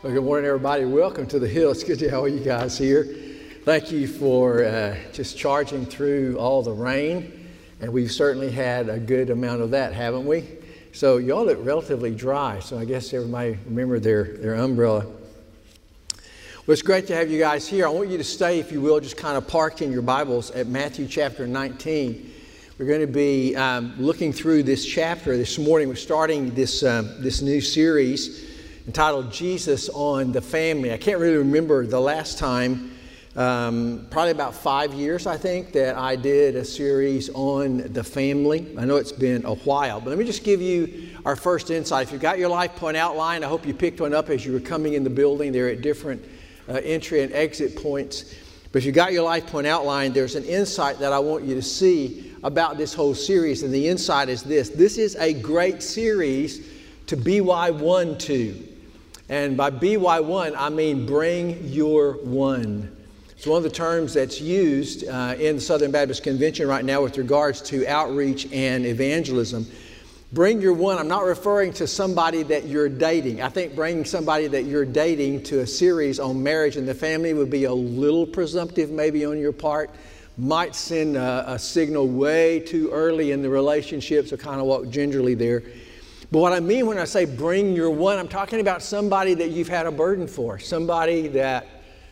Well, good morning, everybody. Welcome to the Hill. It's good to have all you guys here. Thank you for just charging through all the rain, and we've certainly had a good amount of that, haven't we? So y'all look relatively dry, so I guess everybody remember their umbrella. Well, it's great to have you guys here. I want you to stay, if you will, just kind of parked in your Bibles at Matthew chapter 19. We're going to be looking through this chapter this morning. We're starting this new series entitled Jesus on the Family. I can't really remember the last time, probably about 5 years, I think, that I did a series on the family. I know it's been a while, but let me just give you our first insight. If you've got your Life Point outline, I hope you picked one up as you were coming in the building. They're at different entry and exit points. But if you got your Life Point outline, there's an insight that I want you to see about this whole series. And the insight is this. This is a great series to BY1 to. And by BY1, I mean bring your one. It's one of the terms that's used in the Southern Baptist Convention right now with regards to outreach and evangelism. Bring your one. I'm not referring to somebody that you're dating. I think bringing somebody that you're dating to a series on marriage and the family would be a little presumptive maybe on your part. Might send a signal way too early in the relationship, so kind of walk gingerly there. But what I mean when I say bring your one, I'm talking about somebody that you've had a burden for, somebody that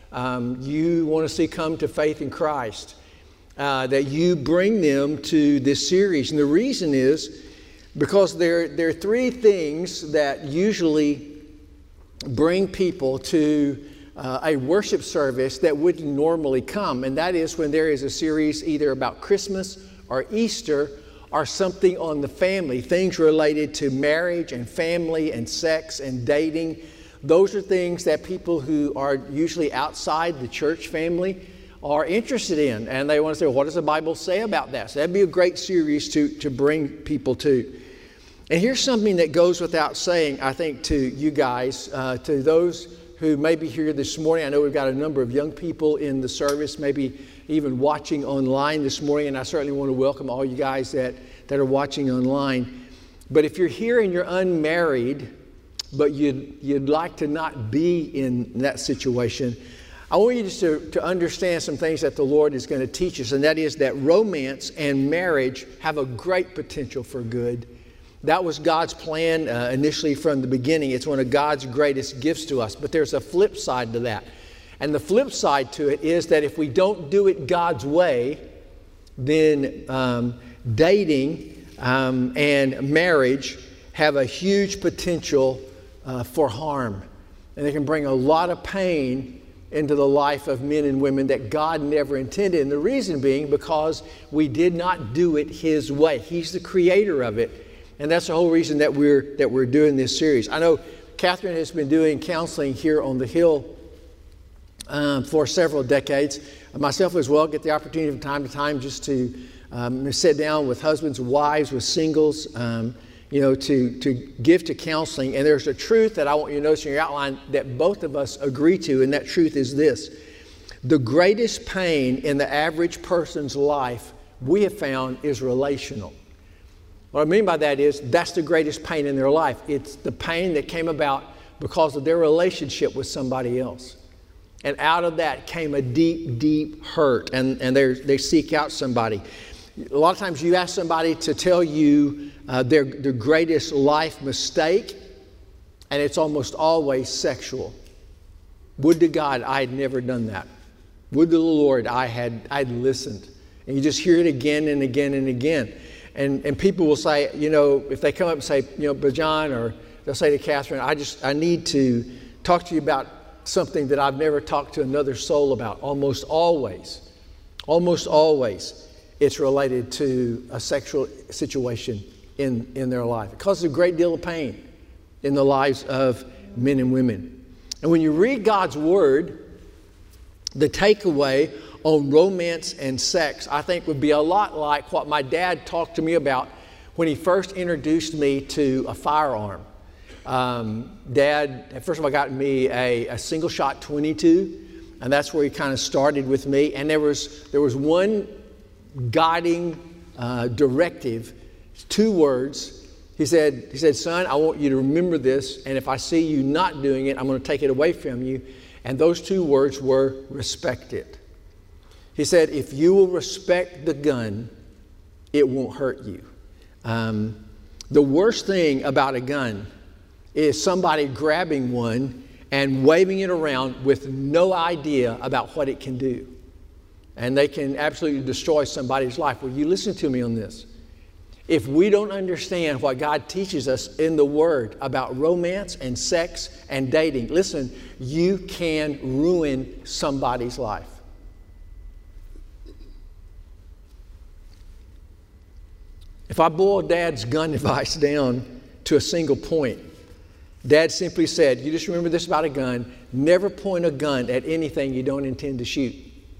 you want to see come to faith in Christ, that you bring them to this series. And the reason is because there are three things that usually bring people to a worship service that wouldn't normally come. And that is when there is a series either about Christmas or Easter or something on the family, things related to marriage and family and sex and dating. Those are things that people who are usually outside the church family are interested in. And they want to say, well, what does the Bible say about that? So that'd be a great series to bring people to. And here's something that goes without saying, I think, to you guys, to those who may be here this morning. I know we've got a number of young people in the service, maybe even watching online this morning, and I certainly want to welcome all you guys that are watching online. But if you're here and you're unmarried, but you'd like to not be in that situation, I want you just to understand some things that the Lord is going to teach us, and that is that romance and marriage have a great potential for good. That was God's plan initially from the beginning. It's one of God's greatest gifts to us. But there's a flip side to that. And the flip side to it is that if we don't do it God's way, then dating and marriage have a huge potential for harm. And they can bring a lot of pain into the life of men and women that God never intended. And the reason being because we did not do it His way. He's the creator of it. And that's the whole reason that we're doing this series. I know Catherine has been doing counseling here on the Hill for several decades. Myself as well get the opportunity from time to time just to sit down with husbands, wives, with singles, to give to counseling. And there's a truth that I want you to notice in your outline that both of us agree to, and that truth is this. The greatest pain in the average person's life, we have found, is relational. What I mean by that is that's the greatest pain in their life. It's the pain that came about because of their relationship with somebody else. And out of that came a deep, deep hurt, and they seek out somebody. A lot of times you ask somebody to tell you their greatest life mistake, and it's almost always sexual. Would to God I had never done that. Would to the Lord I'd listened. And you just hear it again and again and again. And people will say, if they come up and say, Brother John, or they'll say to Catherine, I need to talk to you about something that I've never talked to another soul about. Almost always, it's related to a sexual situation in their life. It causes a great deal of pain in the lives of men and women. And when you read God's Word, the takeaway on romance and sex, I think, would be a lot like what my dad talked to me about when he first introduced me to a firearm. Dad, first of all, got me a single-shot .22, and that's where he kind of started with me. And there was one guiding directive, 2 words. He said, son, I want you to remember this, and if I see you not doing it, I'm going to take it away from you. And those two words were respect it. He said, if you will respect the gun, it won't hurt you. The worst thing about a gun is somebody grabbing one and waving it around with no idea about what it can do. And they can absolutely destroy somebody's life. Well, you listen to me on this. If we don't understand what God teaches us in the Word about romance and sex and dating, listen, you can ruin somebody's life. If I boil Dad's gun advice down to a single point, Dad simply said, you just remember this about a gun, never point a gun at anything you don't intend to shoot.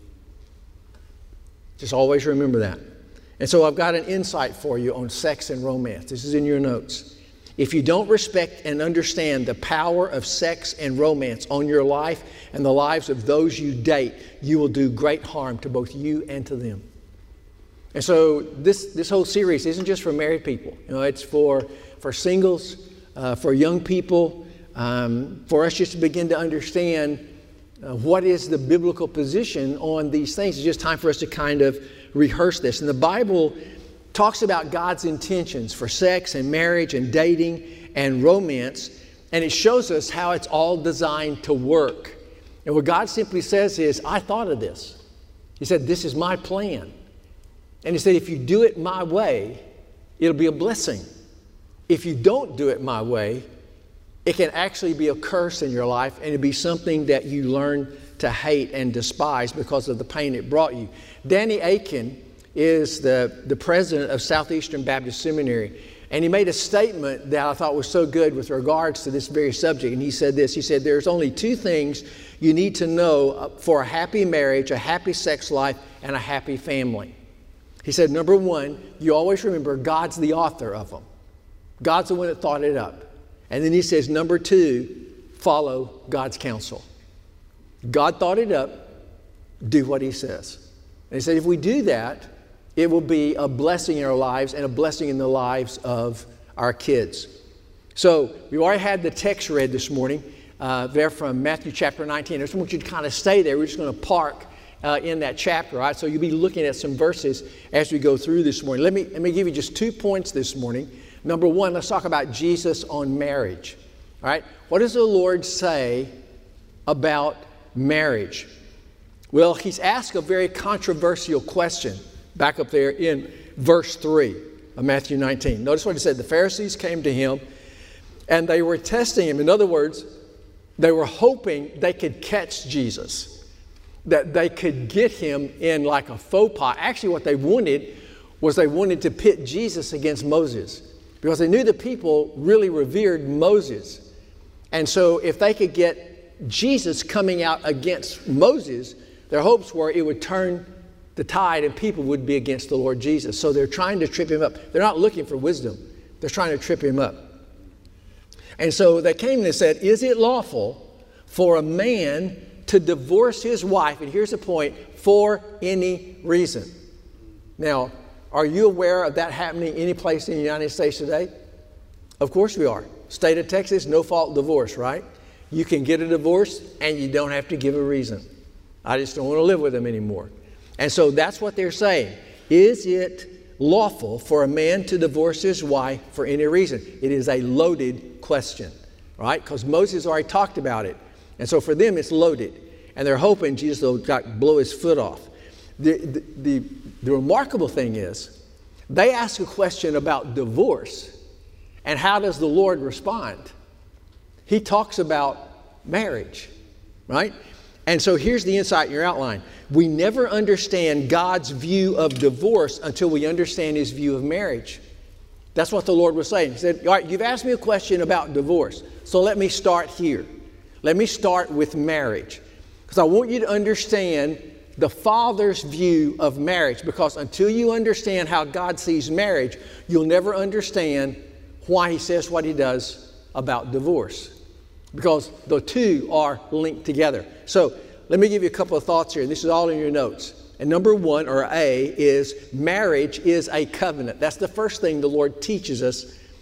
Just always remember that. And so I've got an insight for you on sex and romance. This is in your notes. If you don't respect and understand the power of sex and romance on your life and the lives of those you date, you will do great harm to both you and to them. And so this whole series isn't just for married people. You know, it's for singles, for young people, for us just to begin to understand what is the biblical position on these things. It's just time for us to kind of rehearse this. And the Bible talks about God's intentions for sex and marriage and dating and romance, and it shows us how it's all designed to work. And what God simply says is, I thought of this. He said, this is my plan. And he said, if you do it my way, it'll be a blessing. If you don't do it my way, it can actually be a curse in your life, and it'll be something that you learn to hate and despise because of the pain it brought you. Danny Akin is the president of Southeastern Baptist Seminary, and he made a statement that I thought was so good with regards to this very subject. And he said this, he said, there's only two things you need to know for a happy marriage, a happy sex life, and a happy family. He said, number one, you always remember God's the author of them. God's the one that thought it up. And then he says, number two, follow God's counsel. God thought it up, do what he says. And he said, if we do that, it will be a blessing in our lives and a blessing in the lives of our kids. So we already had the text read this morning there from Matthew chapter 19. I just want you to kind of stay there. We're just going to park in that chapter, right? So you'll be looking at some verses as we go through this morning. Let me give you just 2 points this morning. Number one, let's talk about Jesus on marriage. All right? What does the Lord say about marriage? Well, he's asked a very controversial question back up there in verse 3 of Matthew 19. Notice what he said. The Pharisees came to him and they were testing him. In other words, they were hoping they could catch Jesus, that they could get him in like a faux pas. Actually, what they wanted was they wanted to pit Jesus against Moses, because they knew the people really revered Moses. And so if they could get Jesus coming out against Moses, their hopes were it would turn the tide and people would be against the Lord Jesus. So they're trying to trip him up. They're not looking for wisdom. They're trying to trip him up. And so they came and said, is it lawful for a man to divorce his wife, and here's the point, for any reason? Now, are you aware of that happening any place in the United States today? Of course we are. State of Texas, no-fault divorce, right? You can get a divorce and you don't have to give a reason. I just don't want to live with them anymore. And so that's what they're saying. Is it lawful for a man to divorce his wife for any reason? It is a loaded question, right? Because Moses already talked about it. And so for them, it's loaded. And they're hoping Jesus will blow his foot off. The remarkable thing is, they ask a question about divorce, and how does the Lord respond? He talks about marriage, right? And so here's the insight in your outline. We never understand God's view of divorce until we understand his view of marriage. That's what the Lord was saying. He said, all right, you've asked me a question about divorce, so let me start here. Let me start with marriage, because I want you to understand the Father's view of marriage, because until you understand how God sees marriage, you'll never understand why he says what he does about divorce, because the two are linked together. So let me give you a couple of thoughts here. This is all in your notes. And number one, or A, is marriage is a covenant. That's the first thing the Lord teaches us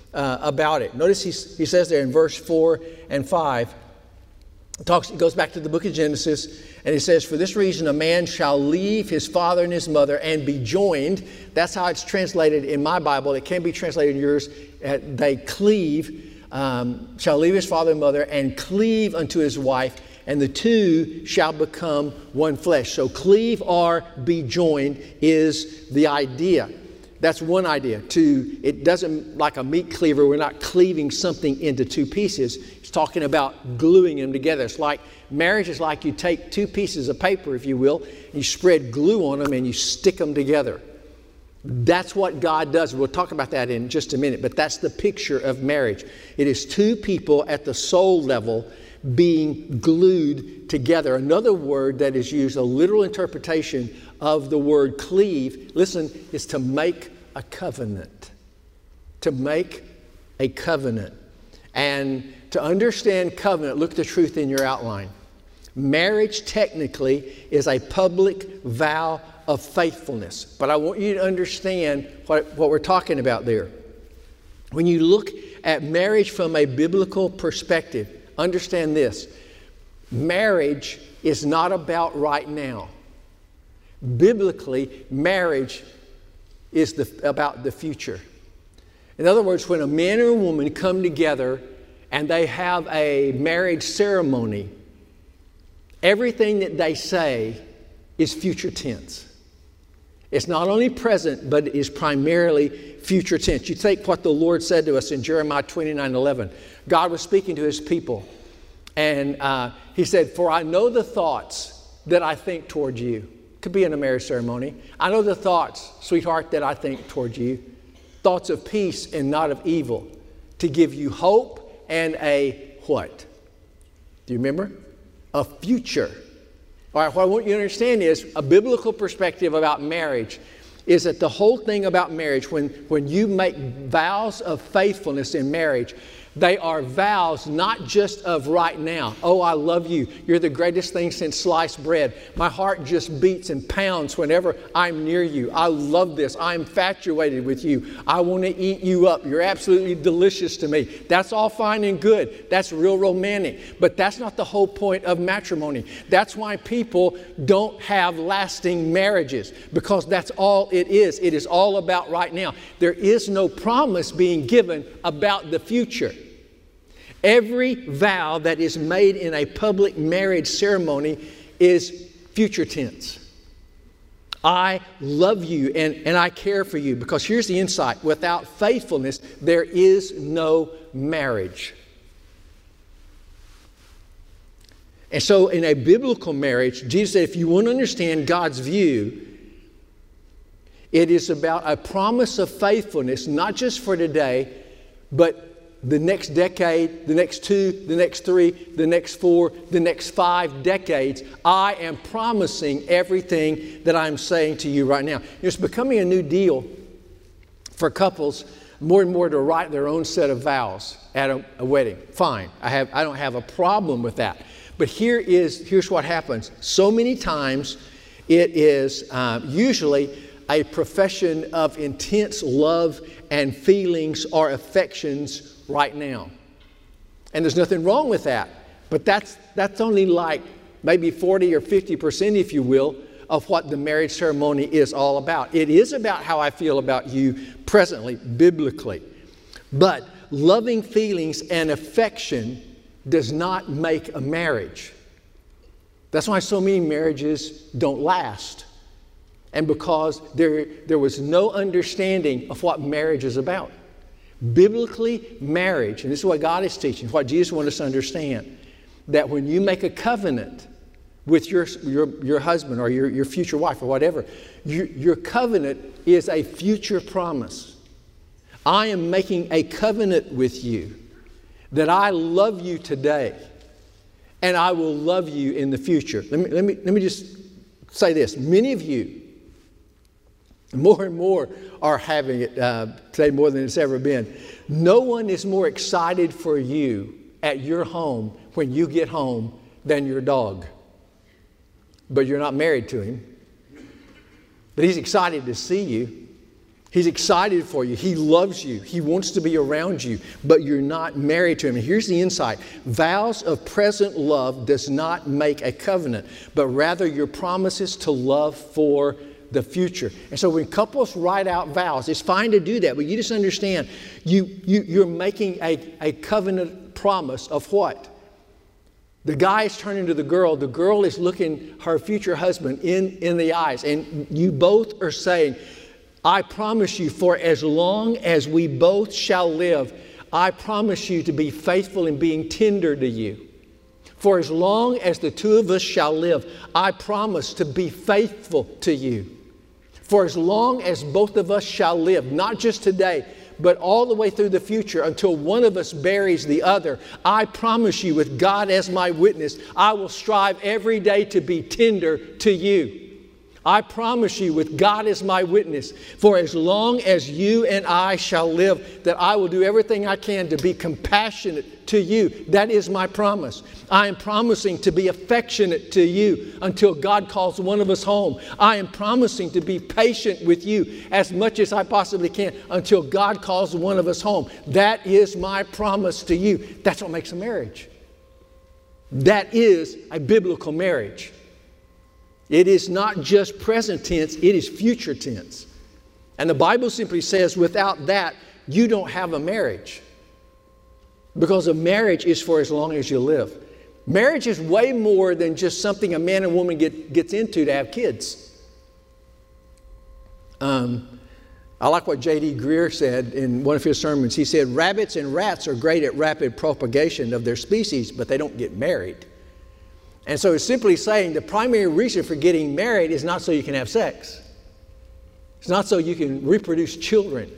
about it. Notice he says there in verse 4 and 5, it goes back to the book of Genesis, and he says, for this reason a man shall leave his father and his mother and be joined. That's how it's translated in my Bible. It can be translated in yours. They cleave, shall leave his father and mother and cleave unto his wife, and the two shall become one flesh. So cleave or be joined is the idea. That's one idea. It doesn't, like a meat cleaver, we're not cleaving something into two pieces. It's talking about gluing them together. It's like, marriage is like you take two pieces of paper, if you will, you spread glue on them and you stick them together. That's what God does. We'll talk about that in just a minute, but that's the picture of marriage. It is two people at the soul level being glued together. Another word that is used, a literal interpretation of the word cleave, listen, is to make a covenant. To make a covenant. And to understand covenant, look at the truth in your outline. Marriage technically is a public vow of faithfulness. But I want you to understand what we're talking about there. When you look at marriage from a biblical perspective, understand this. Marriage is not about right now. Biblically, marriage is about the future. In other words, when a man and a woman come together and they have a marriage ceremony, everything that they say is future tense. It's not only present, but it is primarily future tense. You take what the Lord said to us in Jeremiah 29:11. God was speaking to his people, and he said, for I know the thoughts that I think toward you. Could be in a marriage ceremony. I know the thoughts, sweetheart, that I think toward you. Thoughts of peace and not of evil, to give you hope and a what? Do you remember? A future. All right, what I want you to understand is a biblical perspective about marriage is that the whole thing about marriage, when you make vows of faithfulness in marriage, they are vows not just of right now. Oh, I love you. You're the greatest thing since sliced bread. My heart just beats and pounds whenever I'm near you. I love this. I'm infatuated with you. I want to eat you up. You're absolutely delicious to me. That's all fine and good. That's real romantic. But that's not the whole point of matrimony. That's why people don't have lasting marriages, because that's all it is. It is all about right now. There is no promise being given about the future. Every vow that is made in a public marriage ceremony is future tense. I love you and I care for you, because here's the insight. Without faithfulness, there is no marriage. And so in a biblical marriage, Jesus said, if you want to understand God's view, it is about a promise of faithfulness, not just for today, but the next decade, the next 2, the next 3, the next 4, the next 5 decades. I am promising everything that I'm saying to you right now. It's becoming a new deal for couples more and more to write their own set of vows at a wedding. Fine, I don't have a problem with that. But here's what happens. So many times it is usually a profession of intense love and feelings or affections right now. And there's nothing wrong with that. But that's only like maybe 40 or 50%, if you will, of what the marriage ceremony is all about. It is about how I feel about you presently, biblically. But loving feelings and affection does not make a marriage. That's why so many marriages don't last. And because there was no understanding of what marriage is about. Biblically, marriage, and this is what God is teaching, what Jesus wants us to understand, that when you make a covenant with your husband or your future wife or whatever, your covenant is a future promise. I am making a covenant with you that I love you today and I will love you in the future. Let me just say this. Many of you, more and more, are having it today more than it's ever been. No one is more excited for you at your home when you get home than your dog. But you're not married to him. But he's excited to see you. He's excited for you. He loves you. He wants to be around you, but you're not married to him. And here's the insight. Vows of present love does not make a covenant, but rather your promises to love for the future. And so when couples write out vows, it's fine to do that, but you just understand you're making a covenant promise of what? The guy is turning to the girl is looking her future husband in the eyes, and you both are saying, I promise you, for as long as we both shall live, I promise you to be faithful in being tender to you. For as long as the two of us shall live, I promise to be faithful to you. For as long as both of us shall live, not just today, but all the way through the future until one of us buries the other, I promise you, with God as my witness, I will strive every day to be tender to you. I promise you, with God as my witness, for as long as you and I shall live, that I will do everything I can to be compassionate to you. That is my promise. I am promising to be affectionate to you until God calls one of us home. I am promising to be patient with you as much as I possibly can until God calls one of us home. That is my promise to you. That's what makes a marriage. That is a biblical marriage. It is not just present tense, it is future tense. And the Bible simply says without that, you don't have a marriage. Because a marriage is for as long as you live. Marriage is way more than just something a man and woman gets into to have kids. I like what J.D. Greer said in one of his sermons. He said, rabbits and rats are great at rapid propagation of their species, but they don't get married. And so it's simply saying the primary reason for getting married is not so you can have sex. It's not so you can reproduce children.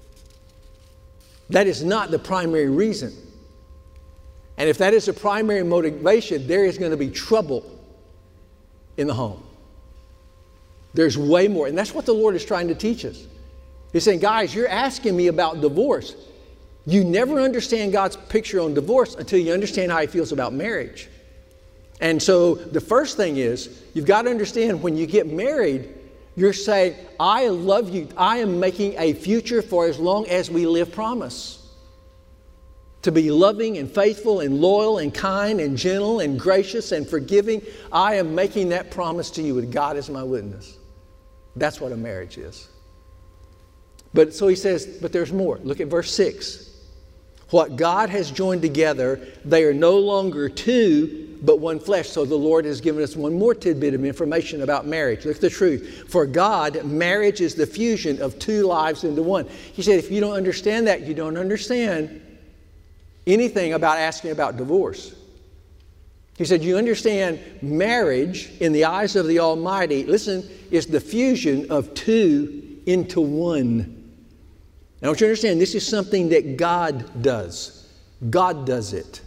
That is not the primary reason. And if that is the primary motivation, there is going to be trouble in the home. There's way more. And that's what the Lord is trying to teach us. He's saying, guys, you're asking me about divorce. You never understand God's picture on divorce until you understand how He feels about marriage. And so the first thing is, you've got to understand when you get married, you're saying, I love you. I am making a future for as long as we live promise. To be loving and faithful and loyal and kind and gentle and gracious and forgiving. I am making that promise to you with God as my witness. That's what a marriage is. But so he says, but there's more. Look at verse 6. What God has joined together, they are no longer two, but one flesh. So the Lord has given us one more tidbit of information about marriage. Look at the truth. For God, marriage is the fusion of two lives into one. He said, if you don't understand that, you don't understand anything about asking about divorce. He said, you understand marriage in the eyes of the Almighty, listen, is the fusion of two into one. Now, I want you to understand, this is something that God does. God does it.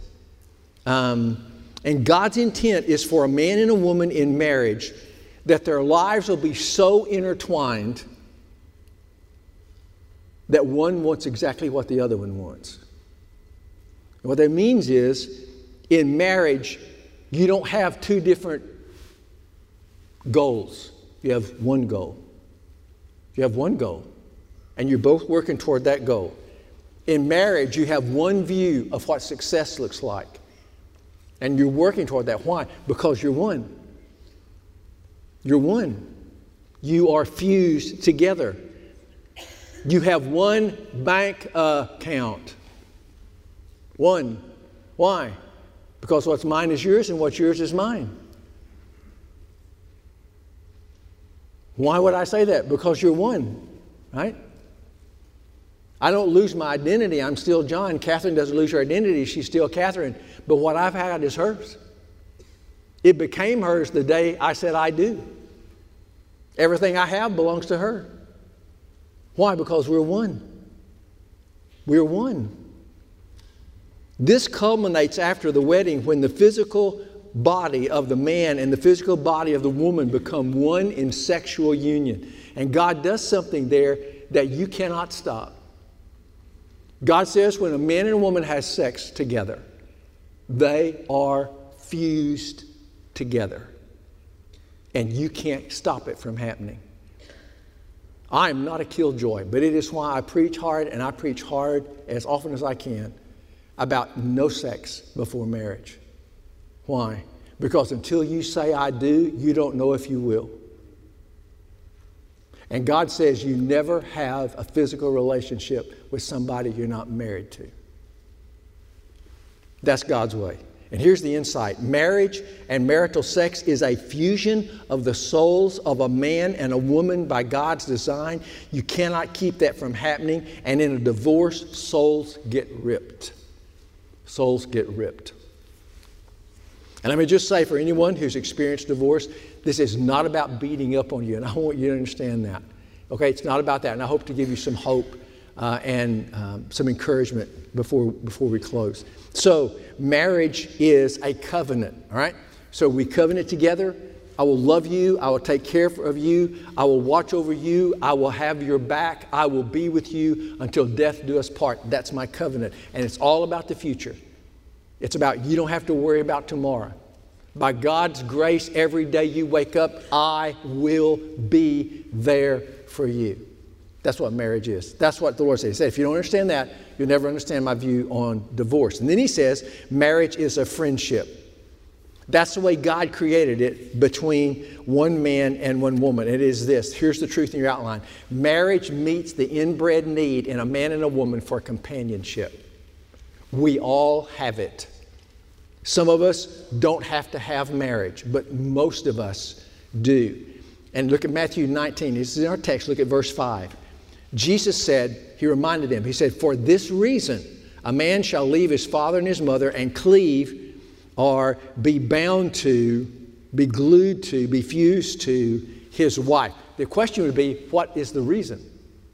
And God's intent is for a man and a woman in marriage that their lives will be so intertwined that one wants exactly what the other one wants. And what that means is, in marriage, you don't have two different goals. You have one goal. You have one goal. And you're both working toward that goal. In marriage, you have one view of what success looks like. And you're working toward that. Why? Because you're one. You're one. You are fused together. You have one bank account. One. Why? Because what's mine is yours and what's yours is mine. Why would I say that? Because you're one, right? I don't lose my identity. I'm still John. Catherine doesn't lose her identity. She's still Catherine. But what I've had is hers. It became hers the day I said I do. Everything I have belongs to her. Why? Because we're one. We're one. This culminates after the wedding when the physical body of the man and the physical body of the woman become one in sexual union. And God does something there that you cannot stop. God says when a man and a woman has sex together, they are fused together. And you can't stop it from happening. I am not a killjoy, but it is why I preach hard, and I preach hard as often as I can about no sex before marriage. Why? Because until you say I do, you don't know if you will. And God says you never have a physical relationship with somebody you're not married to. That's God's way. And here's the insight. Marriage and marital sex is a fusion of the souls of a man and a woman by God's design. You cannot keep that from happening. And in a divorce, souls get ripped. Souls get ripped. And let me just say, for anyone who's experienced divorce, this is not about beating up on you, and I want you to understand that. Okay, it's not about that, and I hope to give you some hope and some encouragement before we close. So, marriage is a covenant, all right? So we covenant together. I will love you. I will take care of you. I will watch over you. I will have your back. I will be with you until death do us part. That's my covenant, and it's all about the future. It's about you don't have to worry about tomorrow. By God's grace, every day you wake up, I will be there for you. That's what marriage is. That's what the Lord said. He said, if you don't understand that, you'll never understand my view on divorce. And then he says, marriage is a friendship. That's the way God created it between one man and one woman. It is this. Here's the truth in your outline. Marriage meets the inbred need in a man and a woman for companionship. We all have it. Some of us don't have to have marriage, but most of us do. And look at Matthew 19. This is in our text. Look at verse 5. Jesus said, he reminded them, he said, for this reason, a man shall leave his father and his mother and cleave or be bound to, be glued to, be fused to his wife. The question would be, what is the reason?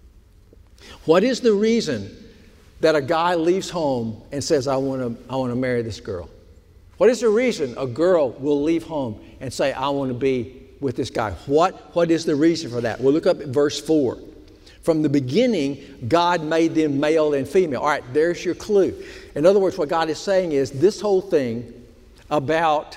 What is the reason that a guy leaves home and says, I want to marry this girl? What is the reason a girl will leave home and say, I want to be with this guy? What is the reason for that? We'll look up at verse 4. From the beginning, God made them male and female. All right, there's your clue. In other words, what God is saying is this whole thing about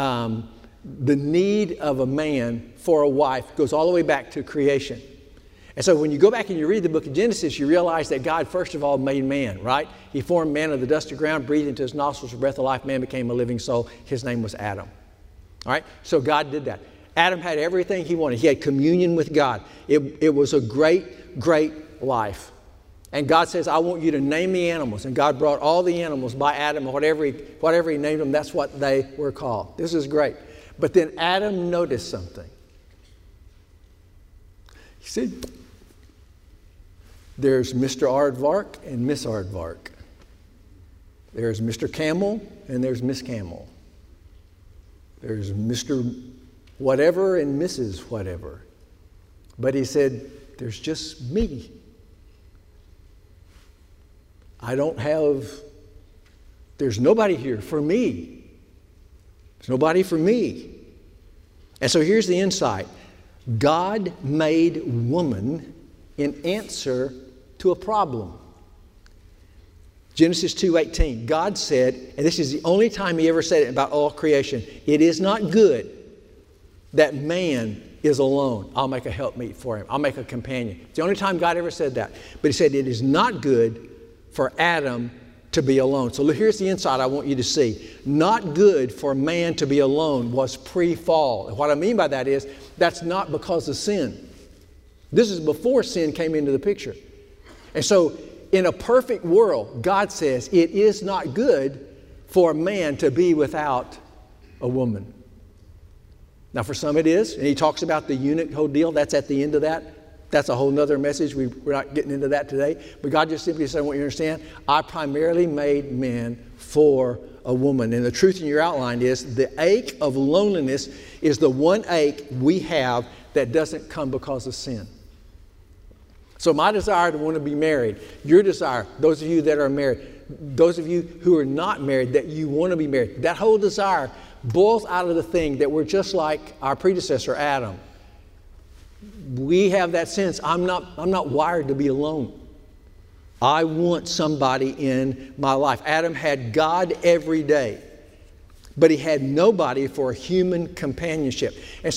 the need of a man for a wife goes all the way back to creation. And so when you go back and you read the book of Genesis, you realize that God, first of all, made man, right? He formed man of the dust of the ground, breathed into his nostrils a breath of life. Man became a living soul. His name was Adam. All right? So God did that. Adam had everything he wanted. He had communion with God. It was a great, great life. And God says, I want you to name the animals. And God brought all the animals by Adam, whatever he named them, that's what they were called. This is great. But then Adam noticed something. He said, there's Mr. Aardvark and Miss Aardvark. There's Mr. Camel and there's Miss Camel. There's Mr. Whatever and Mrs. Whatever. But he said, there's just me. There's nobody here for me. There's nobody for me. And so here's the insight. God made woman in answer to a problem. Genesis 2:18, God said, and this is the only time he ever said it about all creation, it is not good that man is alone. I'll make a helpmeet for him. I'll make a companion. It's the only time God ever said that. But he said it is not good for Adam to be alone. So here's the insight I want you to see. Not good for man to be alone was pre-fall. And what I mean by that is that's not because of sin. This is before sin came into the picture. And so in a perfect world, God says it is not good for a man to be without a woman. Now for some it is, and he talks about the eunuch whole deal. That's at the end of that. That's a whole nother message. We're not getting into that today. But God just simply said, I want you to understand, I primarily made men for a woman. And the truth in your outline is the ache of loneliness is the one ache we have that doesn't come because of sin. So my desire to want to be married, your desire, those of you that are married, those of you who are not married, that you want to be married, that whole desire boils out of the thing that we're just like our predecessor, Adam. We have that sense, I'm not wired to be alone. I want somebody in my life. Adam had God every day, but he had nobody for human companionship. And so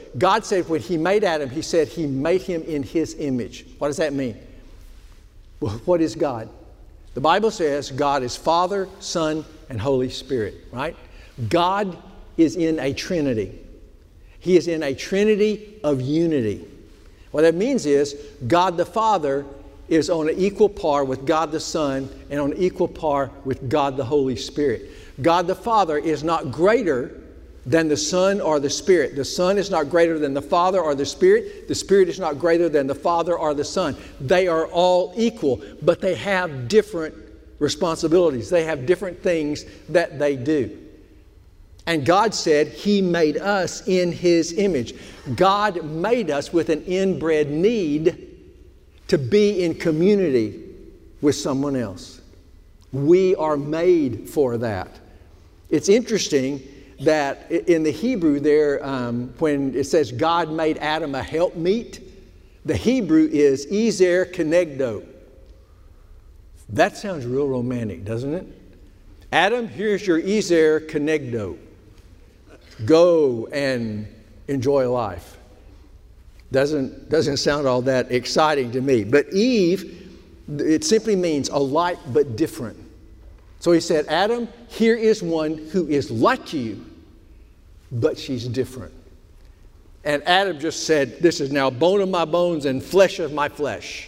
God said when he made Adam, he said he made him in his image. What does that mean? Well, what is God? The Bible says God is Father, Son, and Holy Spirit, right? God is in a Trinity. He is in a Trinity of unity. What that means is God the Father is on an equal par with God the Son and on an equal par with God the Holy Spirit. God the Father is not greater than the Son or the Spirit. The Son is not greater than the Father or the Spirit. The Spirit is not greater than the Father or the Son. They are all equal, but they have different responsibilities. They have different things that they do. And God said He made us in His image. God made us with an inbred need to be in community with someone else. We are made for that. It's interesting that in the Hebrew there, when it says God made Adam a helpmeet, the Hebrew is ezer kenegdo. That sounds real romantic, doesn't it? Adam, here's your ezer kenegdo. Go and enjoy life. Doesn't sound all that exciting to me. But Eve, it simply means alike but different. So he said, Adam, here is one who is like you, but she's different. And Adam just said, this is now bone of my bones and flesh of my flesh.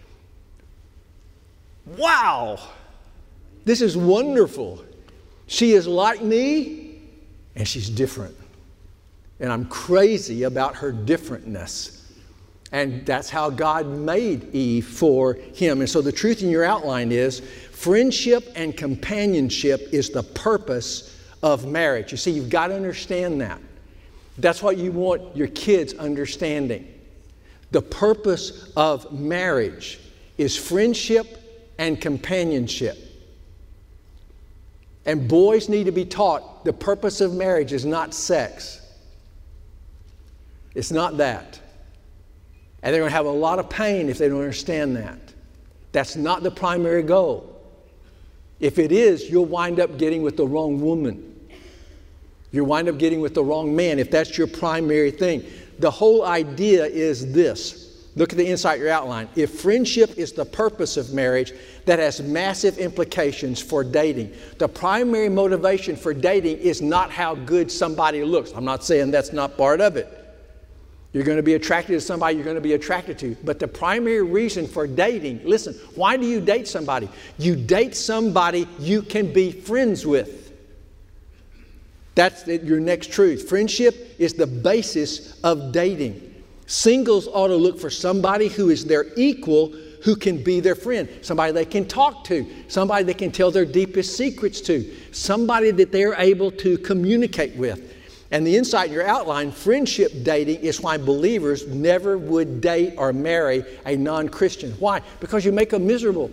Wow! This is wonderful. She is like me, and she's different. And I'm crazy about her differentness. And that's how God made Eve for him. And so the truth in your outline is friendship and companionship is the purpose of marriage. You see, you've got to understand that. That's what you want your kids understanding. The purpose of marriage is friendship and companionship. And boys need to be taught the purpose of marriage is not sex. It's not that. And they're going to have a lot of pain if they don't understand that. That's not the primary goal. If it is, you'll wind up getting with the wrong woman. You'll wind up getting with the wrong man if that's your primary thing. The whole idea is this. Look at the inside of your outline. If friendship is the purpose of marriage, that has massive implications for dating. The primary motivation for dating is not how good somebody looks. I'm not saying that's not part of it. You're going to be attracted to somebody you're going to be attracted to. But the primary reason for dating, listen, why do you date somebody? You date somebody you can be friends with. That's your next truth. Friendship is the basis of dating. Singles ought to look for somebody who is their equal, who can be their friend. Somebody they can talk to. Somebody they can tell their deepest secrets to. Somebody that they're able to communicate with. And the insight in your outline, friendship dating is why believers never would date or marry a non-Christian. Why? Because you make them miserable.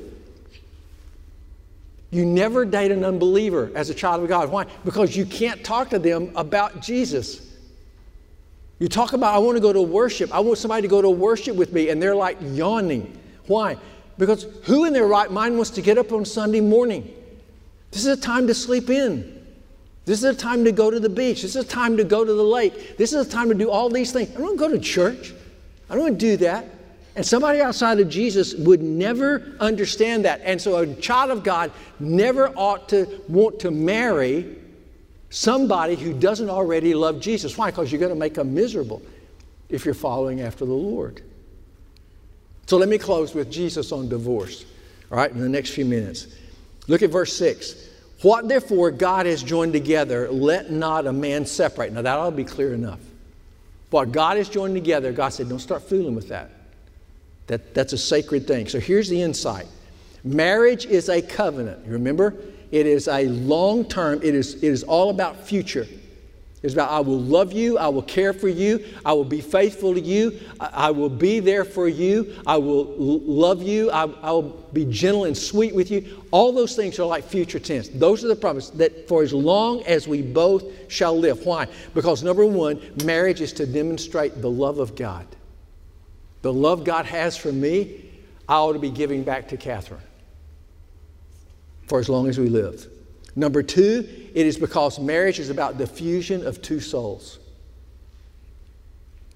You never date an unbeliever as a child of God. Why? Because you can't talk to them about Jesus. You talk about, I want to go to worship. I want somebody to go to worship with me. And they're like yawning. Why? Because who in their right mind wants to get up on Sunday morning? This is a time to sleep in. This is a time to go to the beach. This is a time to go to the lake. This is a time to do all these things. I don't go to church. I don't want to do that. And somebody outside of Jesus would never understand that. And so a child of God never ought to want to marry somebody who doesn't already love Jesus. Why? Because you're going to make them miserable if you're following after the Lord. So let me close with Jesus on divorce, all right, in the next few minutes. Look at verse 6. What therefore God has joined together, let not a man separate. Now that ought to be clear enough. What God has joined together, God said, don't start fooling with that. That's a sacred thing. So here's the insight. Marriage is a covenant. You remember? It is a long-term, it is all about future. It's about I will love you, I will care for you, I will be faithful to you, I will be there for you, I will love you, I will be gentle and sweet with you. All those things are like future tense. Those are the promises that for as long as we both shall live. Why? Because number one, marriage is to demonstrate the love of God. The love God has for me, I ought to be giving back to Catherine for as long as we live. Number two, it is because marriage is about the fusion of two souls.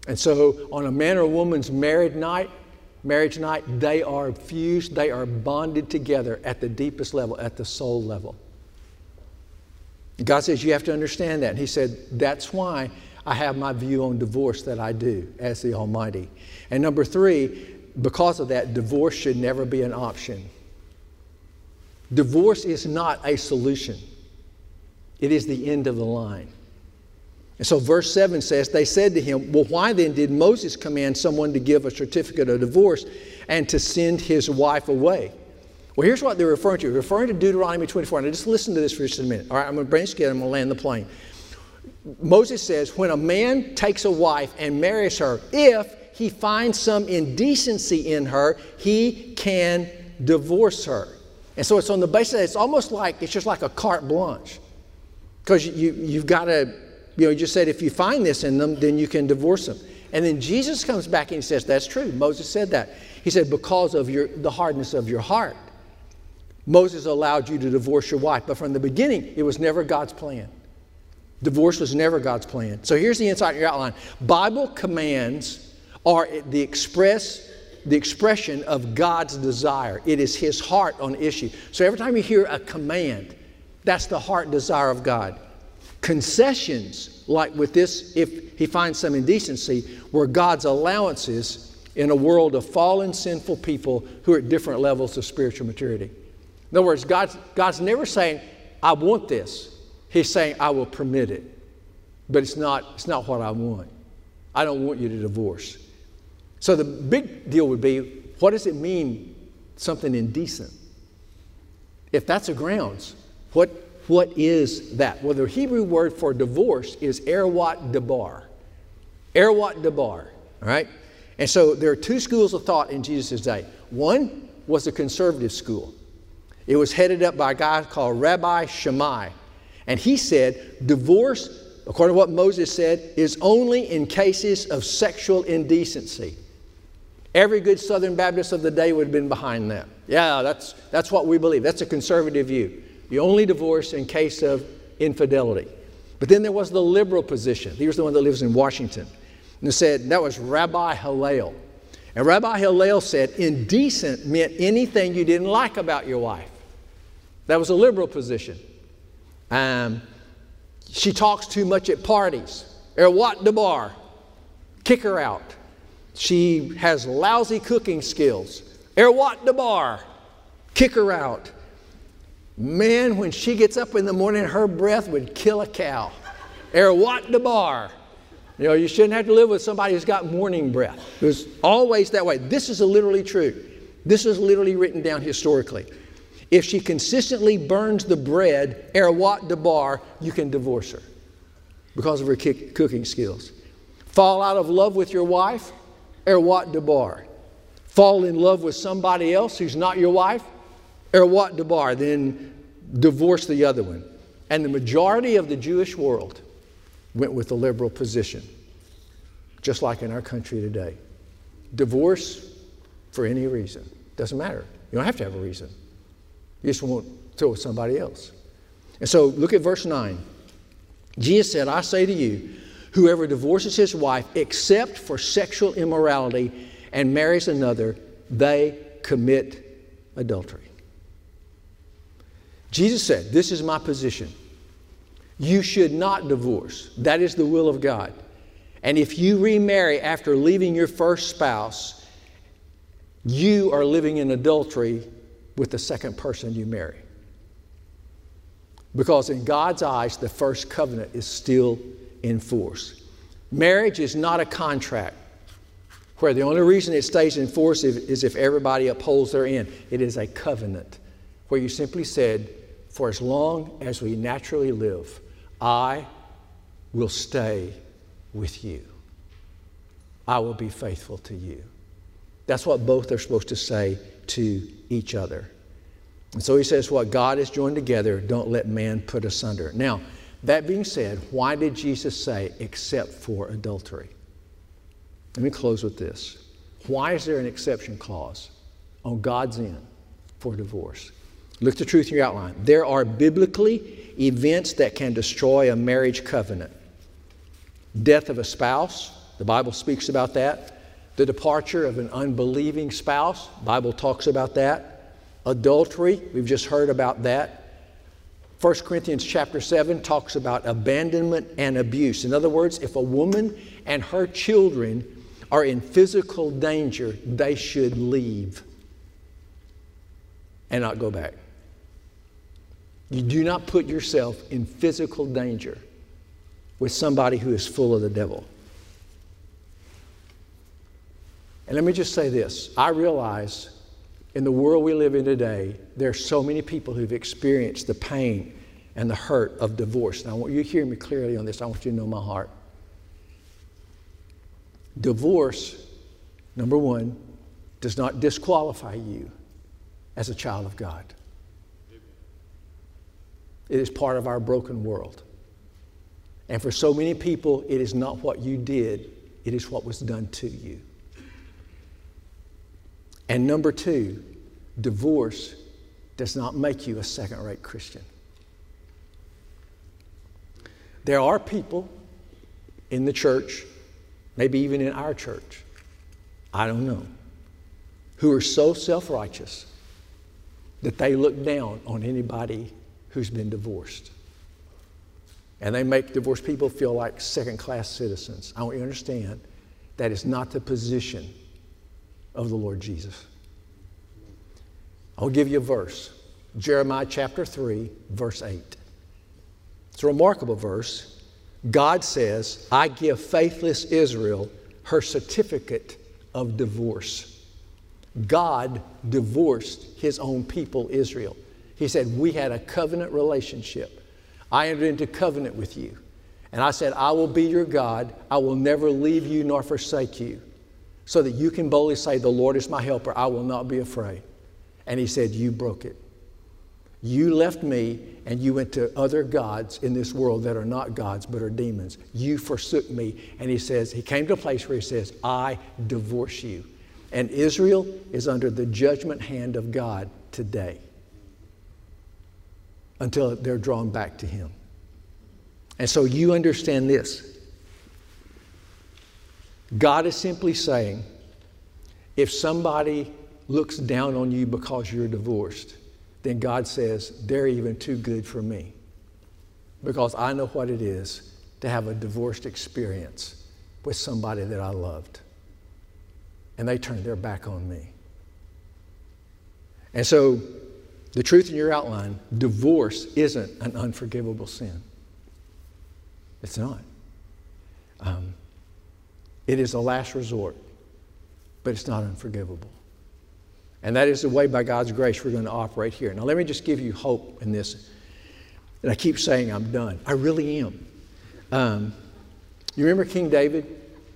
And so on a man or woman's marriage night, they are fused, they are bonded together at the deepest level, at the soul level. God says you have to understand that. And he said, that's why I have my view on divorce that I do as the Almighty. And number 3, because of that, divorce should never be an option. Divorce is not a solution. It is the end of the line. And so verse 7 says, they said to him, well, why then did Moses command someone to give a certificate of divorce and to send his wife away? Well, here's what they're referring to. They're referring to Deuteronomy 24. Now, just listen to this for just a minute. All right, I'm going to bring this together. I'm going to land the plane. Moses says, when a man takes a wife and marries her, if he finds some indecency in her, he can divorce her. And so it's on the basis that it's almost like, it's just like a carte blanche. Because you've got to, you just said if you find this in them, then you can divorce them. And then Jesus comes back and he says, that's true. Moses said that. He said, because of the hardness of your heart, Moses allowed you to divorce your wife. But from the beginning, it was never God's plan. Divorce was never God's plan. So here's the insight in your outline. Bible commands are the expression of God's desire. It is His heart on issue. So every time you hear a command, that's the heart desire of God. Concessions, like with this, if he finds some indecency, were God's allowances in a world of fallen, sinful people who are at different levels of spiritual maturity. In other words, God's never saying, I want this. He's saying, I will permit it. But it's not what I want. I don't want you to divorce. So the big deal would be, what does it mean, something indecent? If that's a grounds, what is that? Well, the Hebrew word for divorce is erwat debar. Erwat debar, all right? And so there are 2 schools of thought in Jesus' day. One was the conservative school. It was headed up by a guy called Rabbi Shammai. And he said, divorce, according to what Moses said, is only in cases of sexual indecency. Every good Southern Baptist of the day would have been behind that. Yeah, that's what we believe. That's a conservative view. You only divorce in case of infidelity. But then there was the liberal position. He was the one that lives in Washington. And it said, that was Rabbi Hillel. And Rabbi Hillel said, indecent meant anything you didn't like about your wife. That was a liberal position. She talks too much at parties. Erwat debar. Kick her out. She has lousy cooking skills. Erwat debar. Kick her out. Man, when she gets up in the morning, her breath would kill a cow. Erwat debar. You shouldn't have to live with somebody who's got morning breath. It was always that way. This is literally true. This is literally written down historically. If she consistently burns the bread, erwat debar, you can divorce her because of her cooking skills. Fall out of love with your wife, erwat debar. Fall in love with somebody else who's not your wife, erwat debar, then divorce the other one. And the majority of the Jewish world went with the liberal position, just like in our country today. Divorce for any reason. Doesn't matter. You don't have to have a reason. You just won't throw with somebody else. And so look at verse 9. Jesus said, I say to you, whoever divorces his wife except for sexual immorality and marries another, they commit adultery. Jesus said, this is my position. You should not divorce. That is the will of God. And if you remarry after leaving your first spouse, you are living in adultery with the second person you marry. Because in God's eyes, the first covenant is still in force. Marriage is not a contract where the only reason it stays in force is if everybody upholds their end. It is a covenant where you simply said, for as long as we naturally live, I will stay with you. I will be faithful to you. That's what both are supposed to say to each other. And so he says, what God has joined together, don't let man put asunder. Now, that being said, why did Jesus say, except for adultery? Let me close with this. Why is there an exception clause on God's end for divorce? Look at the truth in your outline. There are biblically events that can destroy a marriage covenant. Death of a spouse, The Bible speaks about that. The departure of an unbelieving spouse, the Bible talks about that. Adultery, we've just heard about that. 1 Corinthians chapter 7 talks about abandonment and abuse. In other words, if a woman and her children are in physical danger, they should leave and not go back. You do not put yourself in physical danger with somebody who is full of the devil. And let me just say this. I realize in the world we live in today, there are so many people who've experienced the pain and the hurt of divorce. Now, I want you to hear me clearly on this. I want you to know my heart. Divorce, number one, does not disqualify you as a child of God. It is part of our broken world. And for so many people, it is not what you did, it is what was done to you. And number two, divorce does not make you a second-rate Christian. There are people in the church, maybe even in our church, I don't know, who are so self-righteous that they look down on anybody who's been divorced. And they make divorced people feel like second-class citizens. I want you to understand that is not the position of the Lord Jesus. I'll give you a verse. Jeremiah chapter 3, verse 8. It's a remarkable verse. God says, I give faithless Israel her certificate of divorce. God divorced his own people, Israel. He said, we had a covenant relationship. I entered into covenant with you. And I said, I will be your God. I will never leave you nor forsake you, so that you can boldly say, the Lord is my helper. I will not be afraid. And he said, you broke it. You left me and you went to other gods in this world that are not gods but are demons. You forsook me. And he says, he came to a place where he says, I divorce you. And Israel is under the judgment hand of God today until they're drawn back to him. And so you understand this. God is simply saying, if somebody looks down on you because you're divorced, then God says, they're even too good for me, because I know what it is to have a divorced experience with somebody that I loved. And they turned their back on me. And so the truth in your outline, divorce isn't an unforgivable sin. It's not. It is a last resort, but it's not unforgivable. And that is the way, by God's grace, we're going to operate here. Now, let me just give you hope in this. And I keep saying I'm done. I really am. You remember King David?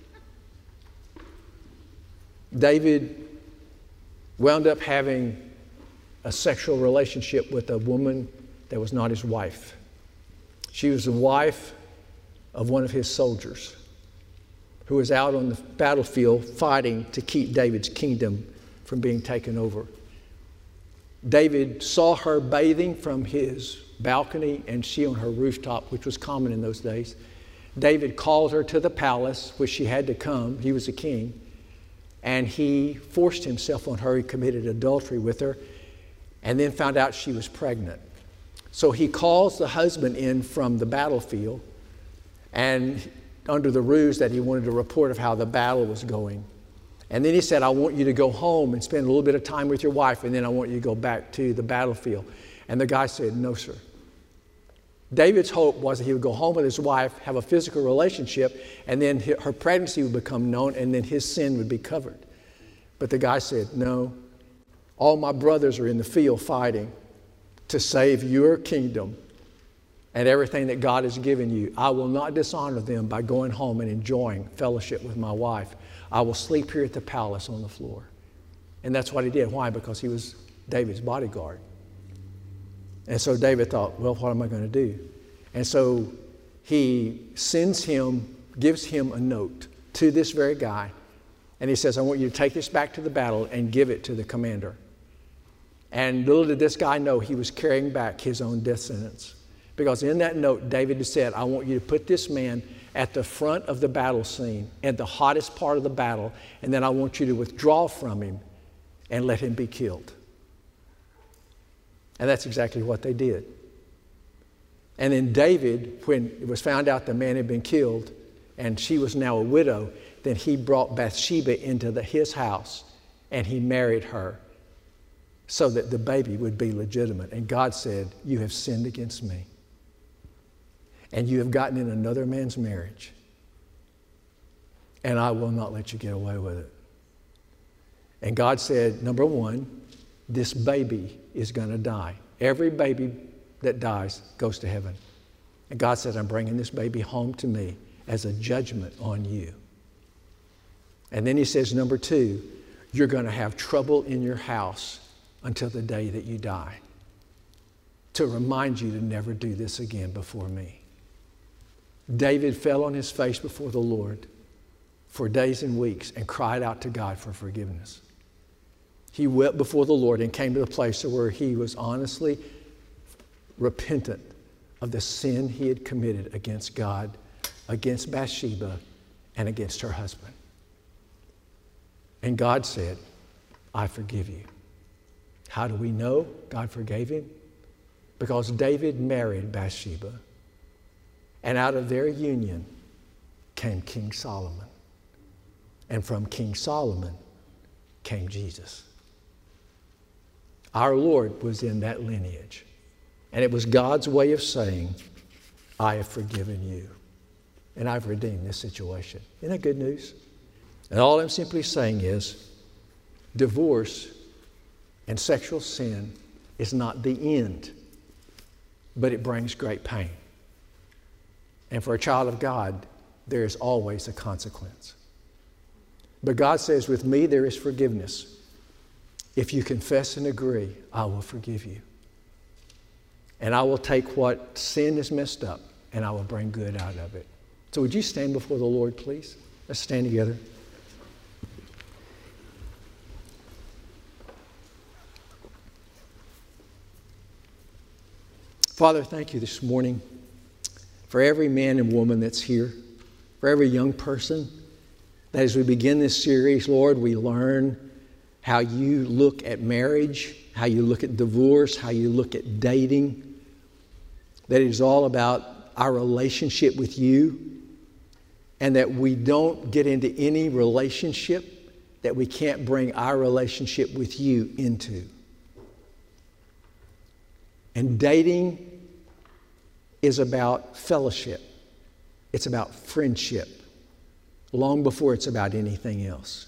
David wound up having a sexual relationship with a woman that was not his wife. She was the wife of one of his soldiers who was out on the battlefield fighting to keep David's kingdom from being taken over. David saw her bathing from his balcony and she on her rooftop, which was common in those days. David called her to the palace, which she had to come. He was a king. And he forced himself on her. He committed adultery with her and then found out she was pregnant. So he calls the husband in from the battlefield, and under the ruse that he wanted a report of how the battle was going. And then he said, I want you to go home and spend a little bit of time with your wife, and then I want you to go back to the battlefield. And the guy said, no, sir. David's hope was that he would go home with his wife, have a physical relationship, and then her pregnancy would become known, and then his sin would be covered. But the guy said, no, all my brothers are in the field fighting to save your kingdom and everything that God has given you. I will not dishonor them by going home and enjoying fellowship with my wife. I will sleep here at the palace on the floor. And that's what he did. Why? Because he was David's bodyguard. And so David thought, well, what am I going to do? And so he sends him, gives him a note to this very guy. And he says, I want you to take this back to the battle and give it to the commander. And little did this guy know he was carrying back his own death sentence, Because in that note, David had said, I want you to put this man at the front of the battle scene, at the hottest part of the battle, and then I want you to withdraw from him and let him be killed. And that's exactly what they did. And then David, when it was found out the man had been killed and she was now a widow, then he brought Bathsheba into his house and he married her so that the baby would be legitimate. And God said, you have sinned against me. And you have gotten in another man's marriage. And I will not let you get away with it. And God said, number one, this baby is going to die. Every baby that dies goes to heaven. And God said, I'm bringing this baby home to me as a judgment on you. And then he says, number two, you're going to have trouble in your house until the day that you die, to remind you to never do this again before me. David fell on his face before the Lord for days and weeks and cried out to God for forgiveness. He wept before the Lord and came to the place where he was honestly repentant of the sin he had committed against God, against Bathsheba, and against her husband. And God said, I forgive you. How do we know God forgave him? Because David married Bathsheba, and out of their union came King Solomon. And from King Solomon came Jesus. Our Lord was in that lineage. And it was God's way of saying, I have forgiven you. And I've redeemed this situation. Isn't that good news? And all I'm simply saying is, divorce and sexual sin is not the end, but it brings great pain. And for a child of God, there is always a consequence. But God says, with me there is forgiveness. If you confess and agree, I will forgive you. And I will take what sin has messed up and I will bring good out of it. So would you stand before the Lord, please? Let's stand together. Father, thank you this morning for every man and woman that's here, for every young person, that as we begin this series, Lord, we learn how you look at marriage, how you look at divorce, how you look at dating, that it is all about our relationship with you, and that we don't get into any relationship that we can't bring our relationship with you into. And dating is about fellowship. It's about friendship, long before it's about anything else.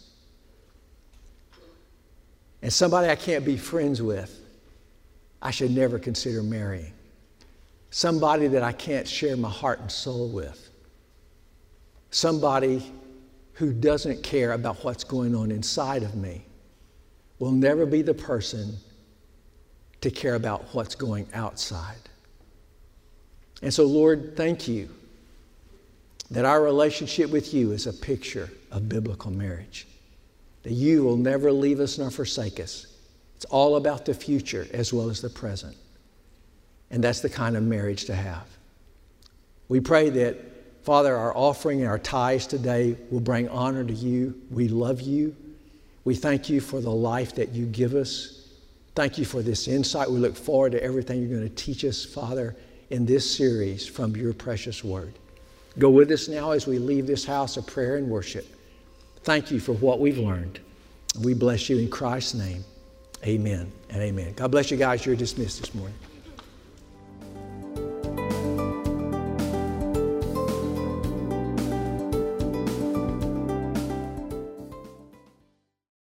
And somebody I can't be friends with, I should never consider marrying. Somebody that I can't share my heart and soul with. Somebody who doesn't care about what's going on inside of me will never be the person to care about what's going outside. And so, Lord, thank you that our relationship with you is a picture of biblical marriage. That you will never leave us nor forsake us. It's all about the future as well as the present. And that's the kind of marriage to have. We pray that, Father, our offering and our tithes today will bring honor to you. We love you. We thank you for the life that you give us. Thank you for this insight. We look forward to everything you're going to teach us, Father, in this series from your precious word. Go with us now as we leave this house of prayer and worship. Thank you for what we've learned. We bless you in Christ's name. Amen and amen. God bless you guys. You're dismissed this morning.